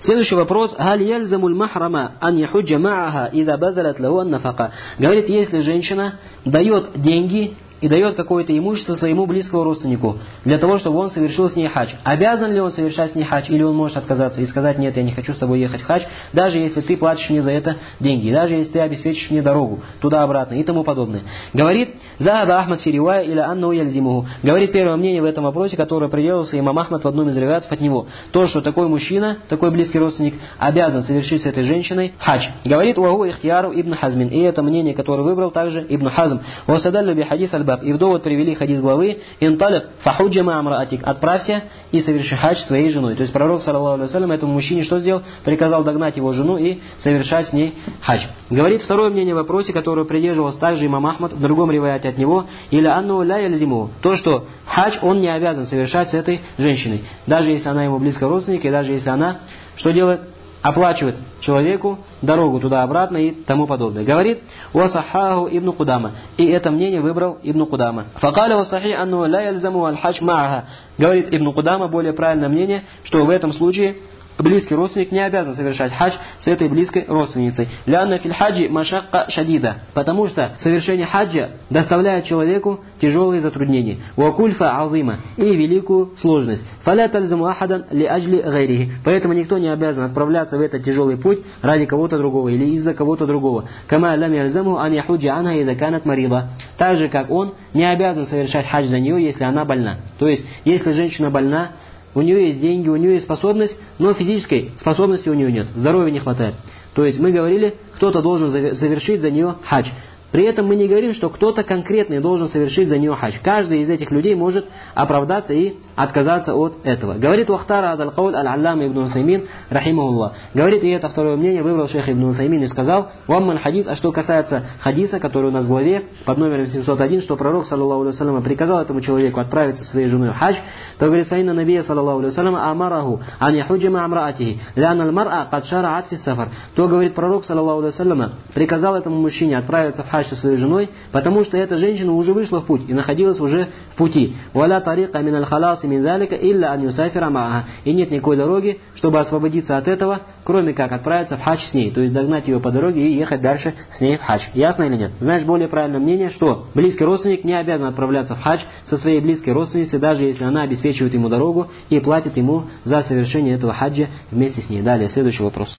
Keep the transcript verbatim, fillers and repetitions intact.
Следующий вопрос. Галь яльзамуль махрама ан яхуджа ма'аха ида базалат лаху ан нафака. Говорит, если женщина дает деньги и дает какое-то имущество своему близкому родственнику для того, чтобы он совершил с ней хадж. Обязан ли он совершать с ней хадж, или он может отказаться и сказать: нет, я не хочу с тобой ехать в хадж, даже если ты платишь мне за это деньги, даже если ты обеспечишь мне дорогу туда-обратно и тому подобное. Говорит, Захаба Ахмад фиривая или анну яльзимуху. Говорит первое мнение в этом вопросе, которое придерживался имам Ахмад в одном из риваятов от него. То, что такой мужчина, такой близкий родственник обязан совершить с этой женщиной хадж. Говорит, уаху ихтияру ибн Хазмин. И это мнение, которое выбрал также Ибн Хазм. Васадаллю би хадис аль-баб. И в довод привели хадис главы: «Инталиф фахуджа ма амраатик». Отправься и соверши хадж своей женой. То есть пророк, саллаллаху алейхи ва саллям, этому мужчине что сделал? Приказал догнать его жену и совершать с ней хадж. Говорит второе мнение в вопросе, которое придерживался также имам Ахмад в другом риваяте от него: «Или анну ля яльзиму». То, что хадж он не обязан совершать с этой женщиной. Даже если она ему близкий родственник, и даже если она что делает? Оплачивает человеку дорогу туда-обратно и тому подобное. Говорит, «Васахаху ибн Кудама». И это мнение выбрал Ибн Кудама. «Факаля васахи анну ля яльзаму аль-хадж ма'аха». Говорит Ибн Кудама, более правильное мнение, что в этом случае близкий родственник не обязан совершать хадж с этой близкой родственницей. «Лянна фил хаджи машакка шадида». Потому что совершение хаджа доставляет человеку тяжелые затруднения. «Вакульфа азима». И великую сложность. «Фаля тальзаму ахадан ли аджли гайрихи». Поэтому никто не обязан отправляться в этот тяжелый путь ради кого-то другого или из-за кого-то другого. «Кама лям яльзаму ан яхуджа анха ида канат марида». Так же, как он не обязан совершать хадж за нее, если она больна. То есть, если женщина больна, у нее есть деньги, у нее есть способность, но физической способности у нее нет, здоровья не хватает. То есть мы говорили, кто-то должен завершить за нее хадж. При этом мы не говорим, что кто-то конкретный должен совершить за нее хадж. Каждый из этих людей может оправдаться и отказаться от этого. Говорит Уахтара адаль кауль аль-аллам ибн Усаймин рахимахуллах. Говорит, и это второе мнение выбрал шейх ибн Усаймин и сказал: «Вамман хадис». А что касается хадиса, который у нас в главе под номером семьсот один, что пророк, саллаллаху алейхи ва саллям, приказал этому человеку отправиться со своей женой в хадж, то говорит: «Фаинна набия, саллаллаху алейхи ва саллям, амараху ан яхуджа ма амраатихи, ляна аль-мар'a кад шараат фи сафар». То говорит пророк, саллаллаху алейхи ва саллям, приказал этому мужчине отправиться в хадж со своей женой, потому что эта женщина уже вышла в путь и находилась уже в пути. «Валя тарика мин аль-халаси мин залика илля ан юсафира ма'аха». И нет никакой дороги, чтобы освободиться от этого, кроме как отправиться в хадж с ней, то есть догнать ее по дороге и ехать дальше с ней в хадж. Ясно или нет? Знаешь, более правильное мнение, что близкий родственник не обязан отправляться в хадж со своей близкой родственницей, даже если она обеспечивает ему дорогу и платит ему за совершение этого хаджа вместе с ней. Далее, следующий вопрос.